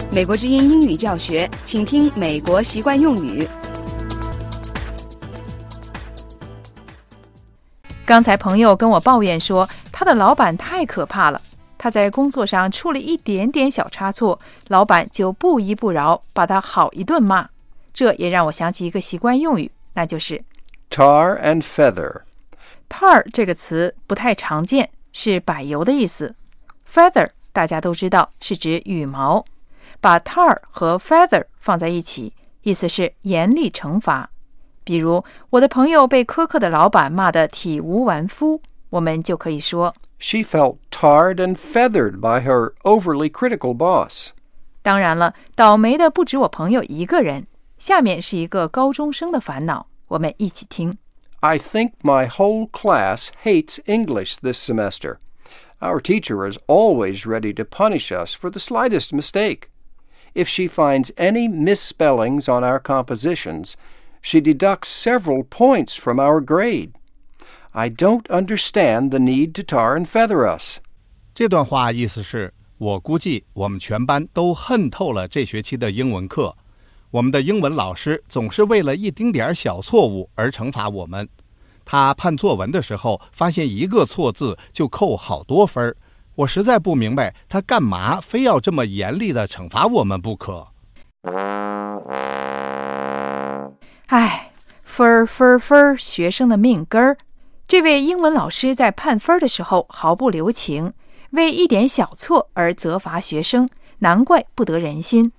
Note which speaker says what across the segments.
Speaker 1: 美国之音英语教学，请听美国习惯用语。
Speaker 2: 刚才朋友跟我抱怨说，他的老板太可怕了，他在工作上出了一点点小差错，老板就不依不饶，把他好一顿骂。这也让我想起一个习惯用语，那就是
Speaker 3: tar and feather。tar
Speaker 2: 这个词不太常见，是柏油的意思。feather 大家都知道是指羽毛，把 tar 和 feather 放在一起，意思是严厉惩罚。比如我的朋友被苛刻的老板骂得体无完肤，我们就可以说
Speaker 3: She felt tarred and feathered by her overly critical boss。
Speaker 2: 当然了，倒霉的不止我朋友一个人。下面是一个高中生的烦恼，我们一起听。
Speaker 3: I think my whole class hates English this semester. Our teacher is always ready to punish us for the slightest mistake. If she finds any misspellings on our compositions, she deducts several points from our grade. I don't understand the need to tar and feather us.
Speaker 4: 这段话意思是，我估计我们全班都恨透了这学期的英文课。我们的英文老师总是为了一丁点小错误而惩罚我们。他判作文的时候，发现一个错字就扣好多分，我实在不明白他干嘛非要这么严厉地惩罚我们不可。
Speaker 2: 唉，分，学生的命根儿。这位英文老师在判分的时候毫不留情，为一点小错而责罚学生，难怪不得人心。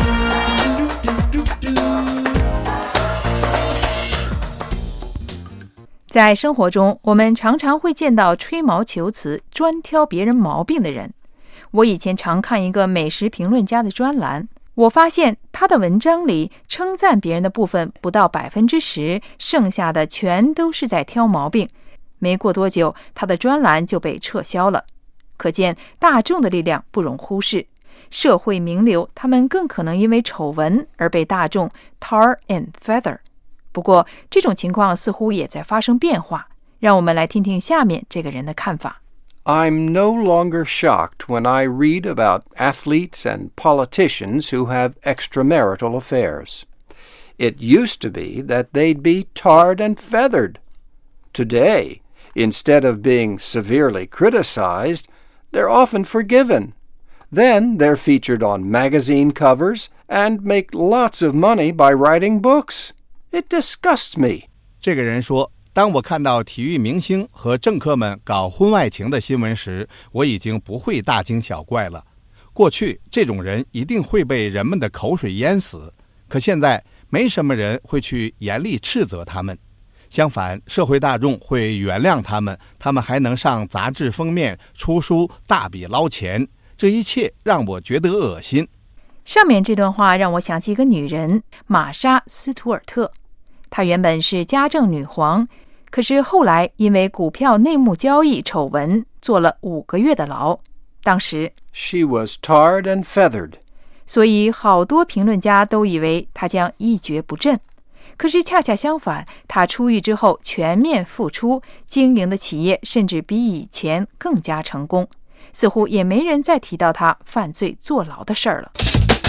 Speaker 2: 在生活中，我们常常会见到吹毛求疵、专挑别人毛病的人。我以前常看一个美食评论家的专栏，我发现他的文章里称赞别人的部分不到10%，剩下的全都是在挑毛病。没过多久，他的专栏就被撤销了。可见大众的力量不容忽视，社会名流他们更可能因为丑闻而被大众 tar and feather。不过这种情况似乎也在发生变化，让我们来听听下面这个人的看法。
Speaker 3: I'm no longer shocked when I read about athletes and politicians who have extramarital affairs. It used to be that they'd be tarred and feathered. Today, instead of being severely criticized, they're often forgiven. Then they're featured on magazine covers and make lots of money by writing books.It disgusts me.
Speaker 4: 这个人说，当我看到体育明星和政客们搞婚外情的新闻时，我已经不会大惊小怪了。过去这种人一定会被人们的口水淹死，可现在没什么人会去严厉斥责他们。相反，社会大众会原谅他们，他们还能上杂志封面、出书、大笔捞钱。这一切让我觉得恶心。
Speaker 2: 上面这段话让我想起一个女人，玛莎·斯图尔特。她原本是家政女皇，可是后来因为股票内幕交易丑闻坐了5个月的牢。当时
Speaker 3: She was tarred and feathered.
Speaker 2: 所以好多评论家都以为她将一蹶不振。可是恰恰相反，她出狱之后全面复出，经营的企业甚至比以前更加成功，似乎也没人再提到她犯罪坐牢的事儿了。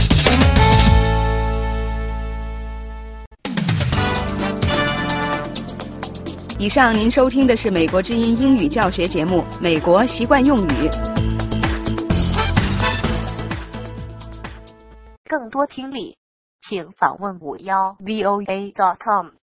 Speaker 1: 以上您收听的是美国之音英语教学节目《美国习惯用语》。
Speaker 5: 更多听力，请访问51voa.com。